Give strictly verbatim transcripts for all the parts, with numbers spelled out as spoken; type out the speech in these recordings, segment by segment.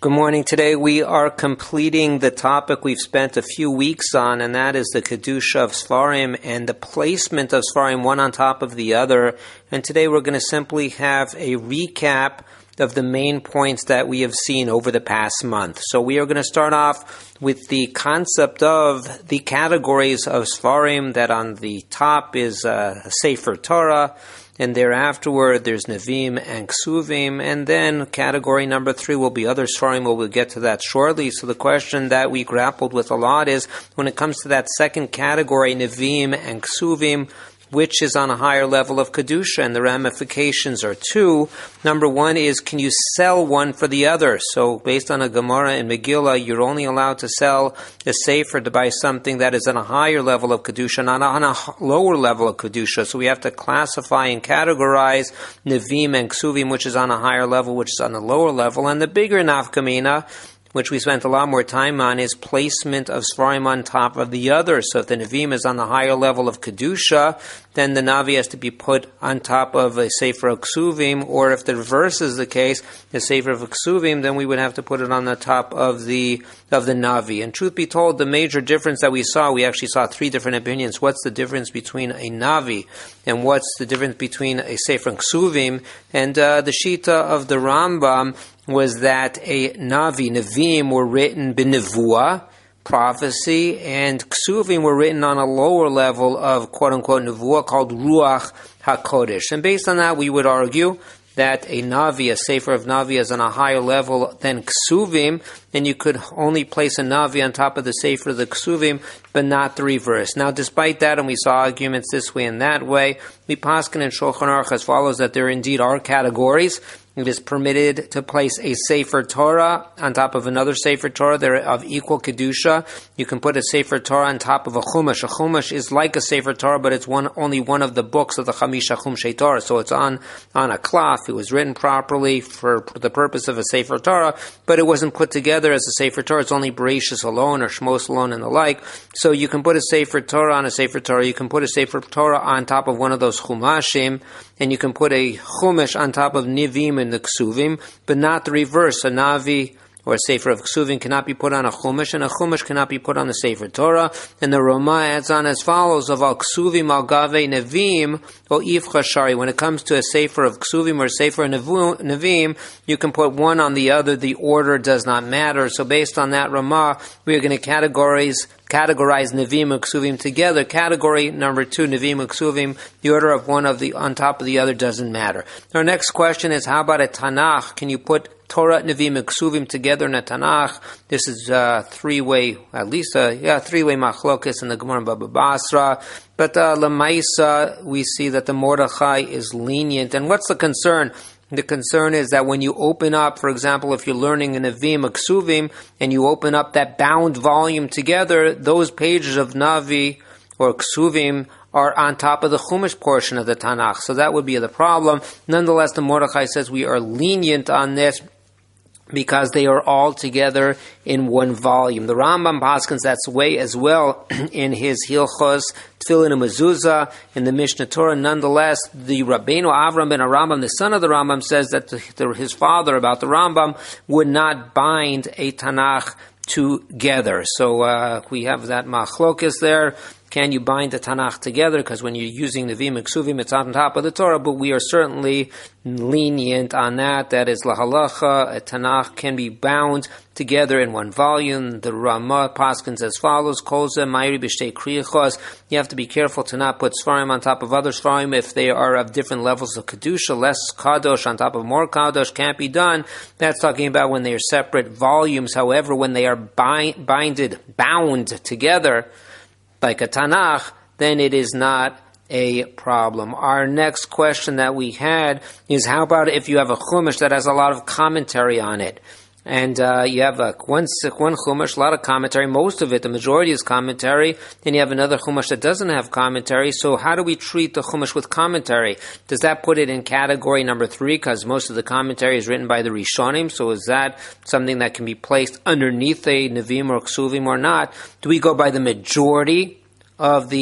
Good morning. Today we are completing the topic we've spent a few weeks on, and that is the Kedusha of Sfarim and the placement of Sfarim one on top of the other. And today we're going to simply have a recap of the main points that we have seen over the past month. So we are going to start off with the concept of the categories of Sfarim, that on the top is uh, Sefer Torah, and thereafter there's Nevi'im and Ksuvim, and then category number three will be other Sfarim. We'll get to that shortly. So the question that we grappled with a lot is, when it comes to that second category, Nevi'im and Ksuvim, which is on a higher level of Kedusha, and the ramifications are two. Number one is, can you sell one for the other? So based on a Gemara in Megillah, you're only allowed to sell a Sefer to buy something that is on a higher level of Kedusha, not on a lower level of Kedusha. So we have to classify and categorize Nevi'im and Ksuvim, which is on a higher level, which is on a lower level. And the bigger nafkamina, which we spent a lot more time on, is placement of Sfarim on top of the other. So if the Nevi'im is on the higher level of Kedusha, then the Navi has to be put on top of a Sefer of Ksuvim, or if the reverse is the case, the Sefer of Ksuvim, then we would have to put it on the top of the of the Navi. And truth be told, the major difference that we saw, we actually saw three different opinions. What's the difference between a Navi, and what's the difference between a Sefer of Ksuvim? And uh, the Shita of the Rambam was that a Navi, Nevi'im, were written b'nevuah, prophecy, and Ksuvim were written on a lower level of quote-unquote nevuah called Ruach HaKodesh. And based on that, we would argue that a Navi, a Sefer of Navi, is on a higher level than Ksuvim, and you could only place a Navi on top of the Sefer of the Ksuvim, but not the reverse. Now, despite that, and we saw arguments this way and that way, we paskin in Shulchan Aruch as follows, that there indeed are categories. It is permitted to place a Sefer Torah on top of another Sefer Torah. They're of equal Kedusha. You can put a Sefer Torah on top of a Chumash. A Chumash is like a Sefer Torah, but it's one only one of the books of the Chamisha Chumshei Torah. So it's on, on a cloth. It was written properly for the purpose of a Sefer Torah, but it wasn't put together as a Sefer Torah. It's only Bereshis alone or Shmos alone and the like. So you can put a Sefer Torah on a Sefer Torah. You can put a Sefer Torah on top of one of those Chumashim, and you can put a Chumash on top of Nevi'im in the Ksuvim, but not the reverse. A Navi or a Sefer of Ksuvim cannot be put on a Chumash, and a Chumash cannot be put on the Sefer Torah. And the Ramah adds on as follows, of al Ksuvim al Gave Nevi'im o Ifcha Shari. When it comes to a Sefer of Ksuvim or a Sefer of Nevi'im, you can put one on the other. The order does not matter. So based on that Ramah, we are going to categorize categorize Nevi'im and Ksuvim together. Category number two, Nevi'im and Ksuvim, the order of one of the on top of the other doesn't matter. Our next question is, how about a Tanakh? Can you put Torah, Nevi'im, and Ksuvim together in a Tanakh? This is a three-way, at least a yeah, three-way machlokes in the Gemara Baba Basra. But uh, Lamaisa, we see that the Mordechai is lenient. And what's the concern? The concern is that when you open up, for example, if you're learning in Nevi'im, a Ksuvim, and you open up that bound volume together, those pages of Navi or Ksuvim are on top of the Chumash portion of the Tanakh. So that would be the problem. Nonetheless, the Mordechai says we are lenient on this because they are all together in one volume. The Rambam paskins that's way as well in his Hilchos Tefillin and Mezuzah in the Mishnah Torah. Nonetheless, the Rabbeinu Avram ben Rambam, the son of the Rambam, says that the, the, his father, about the Rambam, would not bind a Tanakh together. So uh, we have that machlokas there. Can you bind the Tanakh together? Because when you're using Nevi'im and Ksuvim, it's on top of the Torah, but we are certainly lenient on that. That is lahalacha. A Tanakh can be bound together in one volume. The Ramah paskins as follows: Kolze Mayri b'shtei kriachos. You have to be careful to not put Sfarim on top of other Sfarim if they are of different levels of Kedusha. Less Kadosh on top of more Kadosh can't be done. That's talking about when they are separate volumes. However, when they are bind, binded, bound together, like a Tanakh, then it is not a problem. Our next question that we had is, how about if you have a Chumash that has a lot of commentary on it? And uh, you have a, one, one Chumash, a lot of commentary, most of it, the majority is commentary, then you have another Chumash that doesn't have commentary. So how do we treat the Chumash with commentary? Does that put it in category number three, because most of the commentary is written by the Rishonim? So is that something that can be placed underneath a Nevi'im or Ksuvim or not? Do we go by the majority of the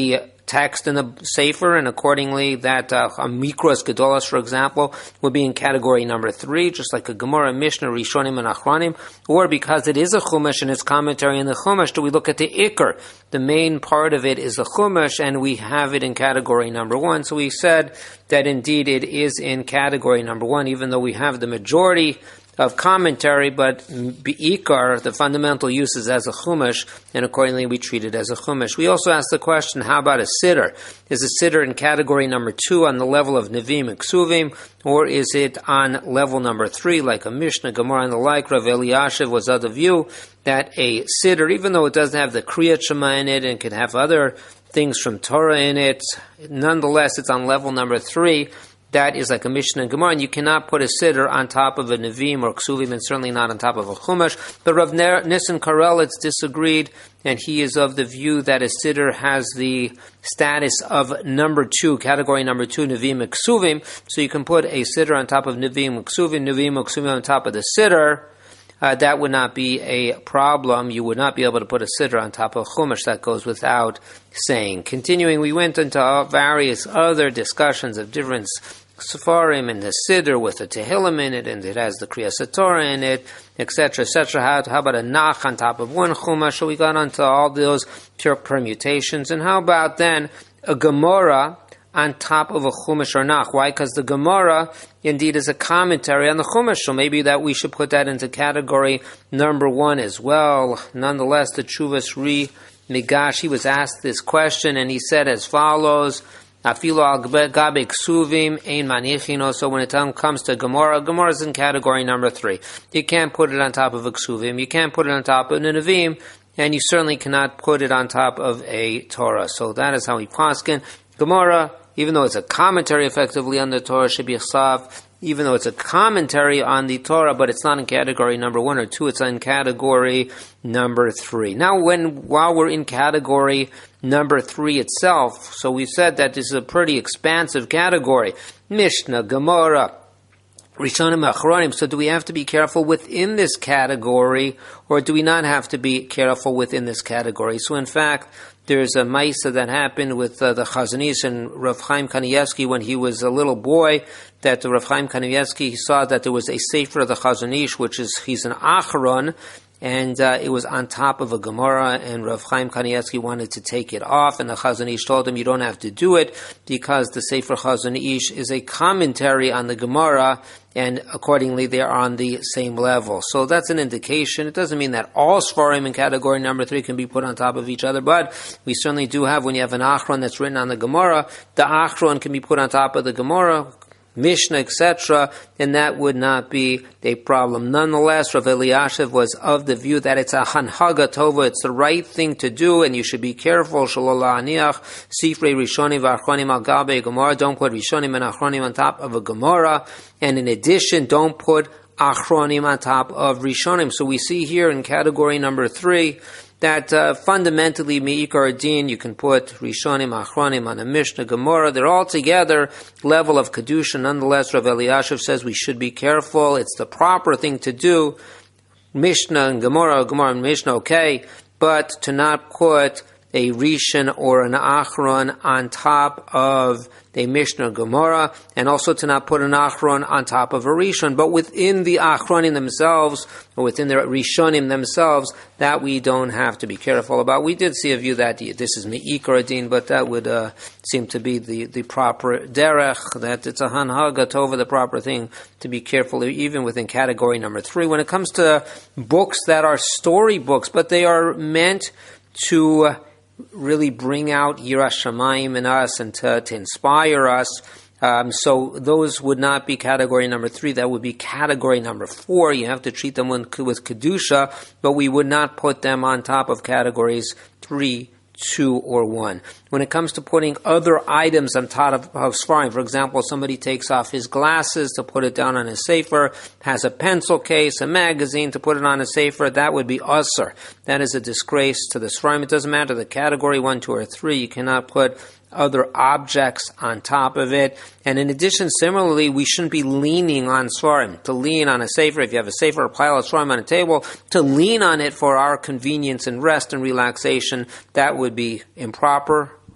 text in the Sefer, and accordingly that uh, a Mikros Gedolos, for example, would be in category number three, just like a Gemara, Mishnah, Rishonim, and Achronim. Or because it is a Chumash and its commentary in the Chumash, do we look at the Iker? The main part of it is the Chumash, and we have it in category number one. So we said that indeed it is in category number one, even though we have the majority of commentary, but Be'ikar, the fundamental use is as a Chumash, and accordingly we treat it as a Chumash. We also asked the question, how about a Siddur? Is a Siddur in category number two on the level of Nevi'im and Ksuvim, or is it on level number three, like a Mishnah, Gemara, and the like? Rav Eliashiv was of the view that a Siddur, even though it doesn't have the Kriyat Shema in it and can have other things from Torah in it, nonetheless it's on level number three. That is like a Mishnah and Gemara, and you cannot put a Siddur on top of a Nevi'im or Ksuvim, and certainly not on top of a Chumash. But Rav Nissen Karelitz disagreed, and he is of the view that a Siddur has the status of number two, category number two, Nevi'im and Ksuvim. So you can put a Siddur on top of Nevi'im and Ksuvim, Nevi'im and Ksuvim on top of the Siddur. Uh, that would not be a problem. You would not be able to put a Siddur on top of Chumash. That goes without saying. Continuing, we went into various other discussions of different Sefarim and the Siddur with the Tehillim in it, and it has the Kriyas Torah in it, et cetera, et cetera. How, how about a Nach on top of one Chumash? So we got onto all those pure permutations. And how about then a Gemara on top of a Chumash or Nach? Why? Because the Gemara indeed is a commentary on the Chumash, so maybe that we should put that into category number one as well. Nonetheless, the Chuvas Ri Migash, he was asked this question, and he said as follows, Afilo al gabe ksuvim ein manichino. So when it comes to Gemara, Gemara is in category number three. You can't put it on top of a ksuvim, you can't put it on top of a Nevi'im, and you certainly cannot put it on top of a Torah. So that is how we paskin. Gemara, even though it's a commentary effectively on the Torah, should be chsav, even though it's a commentary on the Torah, but it's not in category number one or two, it's in category number three. Now, when while we're in category number three itself, so we said that this is a pretty expansive category. Mishnah, Gemara, Rishonim, Achronim. So do we have to be careful within this category, or do we not have to be careful within this category? So in fact, there's a Maisa that happened with uh, the Chazon Ish and Rav Chaim Kanievsky when he was a little boy, that Rav Chaim Kanievsky, he saw that there was a Sefer of the Chazon Ish, which is, he's an Achron, and uh, it was on top of a Gemara, and Rav Chaim Kanievsky wanted to take it off, and the Chazon Ish told him, you don't have to do it, because the Sefer Chazon Ish is a commentary on the Gemara, and accordingly they are on the same level. So that's an indication. It doesn't mean that all Sfarim in category number three can be put on top of each other, but we certainly do have, when you have an Achron that's written on the Gemara, the Achron can be put on top of the Gemara, Mishnah, et cetera, and that would not be a problem. Nonetheless, Rav Eliashiv was of the view that it's a hanhaga tova, it's the right thing to do, and you should be careful. Shalola aniach sifrei rishonim v'achronim al gabe Gemara. Don't put rishonim and achronim on top of a Gemara, and in addition, don't put achronim on top of rishonim. So we see here in category number three that uh, fundamentally, Me'ikar Din, you can put Rishonim, Achronim on a Mishnah, Gemara. They're all together, level of Kedusha. Nonetheless, Rav Eliashiv says we should be careful. It's the proper thing to do. Mishnah and Gemara, Gemara and Mishnah, okay, but to not put a Rishon or an Achron on top of a Mishnah Gemara, and also to not put an Achron on top of a Rishon. But within the Achronim themselves, or within the Rishonim themselves, that we don't have to be careful about. We did see a view that this is Me'ikar Din, but that would uh, seem to be the, the proper derech, that it's a hanhaga tova, the proper thing to be careful, even within category number three. When it comes to books that are story books, but they are meant to Uh, really bring out Yiras Shamayim in us and to, to inspire us. Um, so those would not be category number three. That would be category number four. You have to treat them with, with Kedusha, but we would not put them on top of categories three, two, or one. When it comes to putting other items on top of, of Sfarim, for example, somebody takes off his glasses to put it down on his sefer, has a pencil case, a magazine to put it on a sefer, that would be usr. That is a disgrace to the Sfarim. It doesn't matter the category one, two, or three. You cannot put other objects on top of it. And in addition, similarly, we shouldn't be leaning on Sfarim. To lean on a sefer, if you have a sefer, a pile of Sfarim on a table, to lean on it for our convenience and rest and relaxation, that would be improper.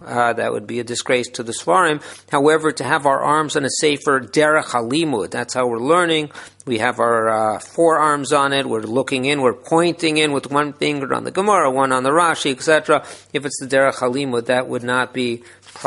Uh, that would be a disgrace to the Sfarim. However, to have our arms on a sefer derech halimud, that's how we're learning. We have our uh, forearms on it. We're looking in. We're pointing in with one finger on the Gemara, one on the Rashi, et cetera. If it's the derech halimud, that would not be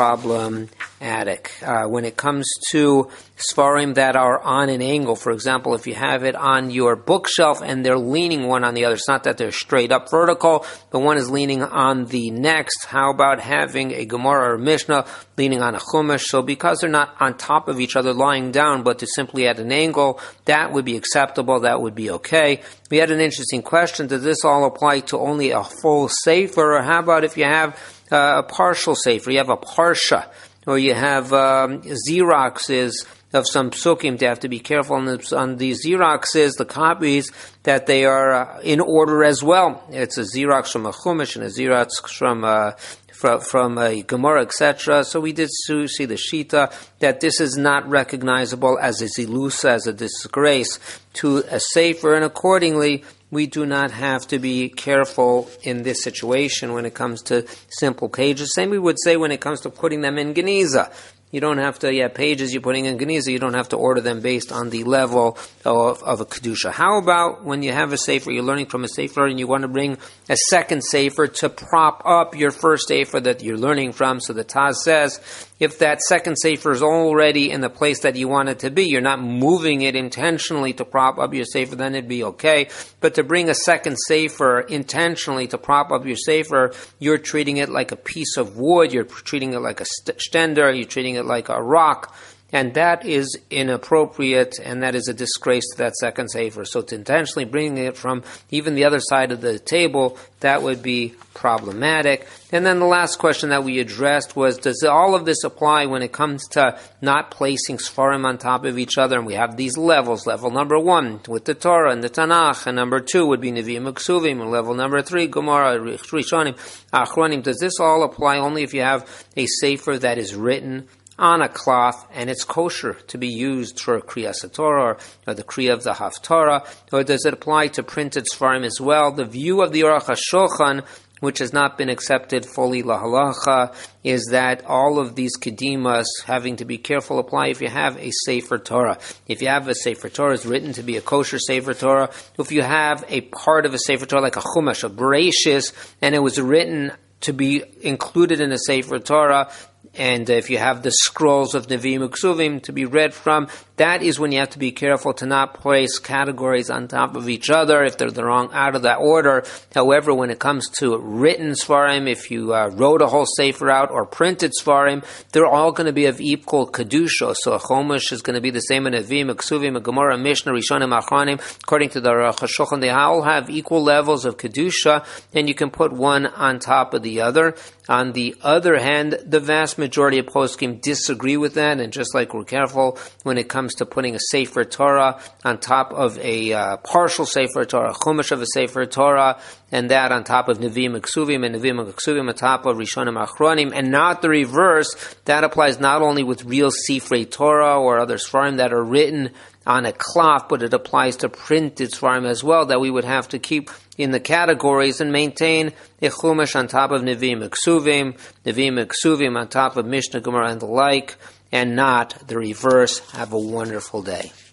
problematic. Uh, when it comes to Sfarim that are on an angle, for example, if you have it on your bookshelf and they're leaning one on the other, it's not that they're straight up vertical, but one is leaning on the next. How about having a Gemara or Mishnah leaning on a Chumash? So because they're not on top of each other lying down, but they're simply at an angle, that would be acceptable, that would be okay. We had an interesting question. Does this all apply to only a full sefer, or how about if you have uh, a partial sefer? You have a parsha, or you have um, Xeroxes of some psukim. You have to be careful on, the, on these Xeroxes, the copies, that they are uh, in order as well. It's a Xerox from a Chumash and a Xerox from a From, from a Gemara, et cetera. So we did see the Shita that this is not recognizable as a zilusa, as a disgrace to a sefer, and accordingly, we do not have to be careful in this situation when it comes to simple pages. Same we would say when it comes to putting them in Geniza. You don't have to, yeah, pages you're putting in Geniza, you don't have to order them based on the level of, of a Kedusha. How about when you have a Sefer, you're learning from a Sefer, and you want to bring a second Sefer to prop up your first Sefer that you're learning from? So the Taz says, if that second Sefer is already in the place that you want it to be, you're not moving it intentionally to prop up your Sefer, then it'd be okay. But to bring a second Sefer intentionally to prop up your Sefer, you're treating it like a piece of wood, you're treating it like a stender, you're treating it like a rock, and that is inappropriate, and that is a disgrace to that second sefer. So to intentionally bring it from even the other side of the table, that would be problematic. And then the last question that we addressed was, does all of this apply when it comes to not placing Sfarim on top of each other? And we have these levels. Level number one with the Torah and the Tanakh, and number two would be Nevi'im and Ksuvim, and level number three, Gemara, Rishonim, Achronim. Does this all apply only if you have a sefer that is written on a cloth, and it's kosher to be used for Kriyas Torah or, or the Kriya of the Haftarah, or does it apply to printed Sfarim as well? The view of the Aruch HaShulchan, which has not been accepted fully lahalacha, is that all of these kedimas, having to be careful, apply if you have a Sefer Torah. If you have a Sefer Torah, it's written to be a kosher Sefer Torah. If you have a part of a Sefer Torah, like a Chumash, a Bereshis, and it was written to be included in a Sefer Torah, and if you have the scrolls of Nevi'im Uksuvim to be read from, that is when you have to be careful to not place categories on top of each other if they're the wrong out of that order. However, when it comes to written Sfarim, if you uh, wrote a whole Sefer out or printed Sfarim, they're all going to be of equal Kedusha. So a Chumash is going to be the same in Nevi'im, Uksuvim, a Gemara, a Mishnah, Rishonim, Achronim. According to the Aruch HaShulchan, they all have equal levels of Kedusha, and you can put one on top of the other. On the other hand, the vast majority of poskim disagree with that, and just like we're careful when it comes to putting a Sefer Torah on top of a uh, partial Sefer Torah, Chumash of a Sefer Torah, and that on top of Nevi'im Uksuvim, and Nevi'im Uksuvim on top of Rishonim Achronim, and not the reverse. That applies not only with real Sifrei Torah or other Sfarim that are written on a cloth, but it applies to printed Sfarim as well, that we would have to keep in the categories and maintain a Chumash on top of Nevi'im Uksuvim, Nevi'im Uksuvim on top of Mishnah, Gemara, and the like, and not the reverse. Have a wonderful day.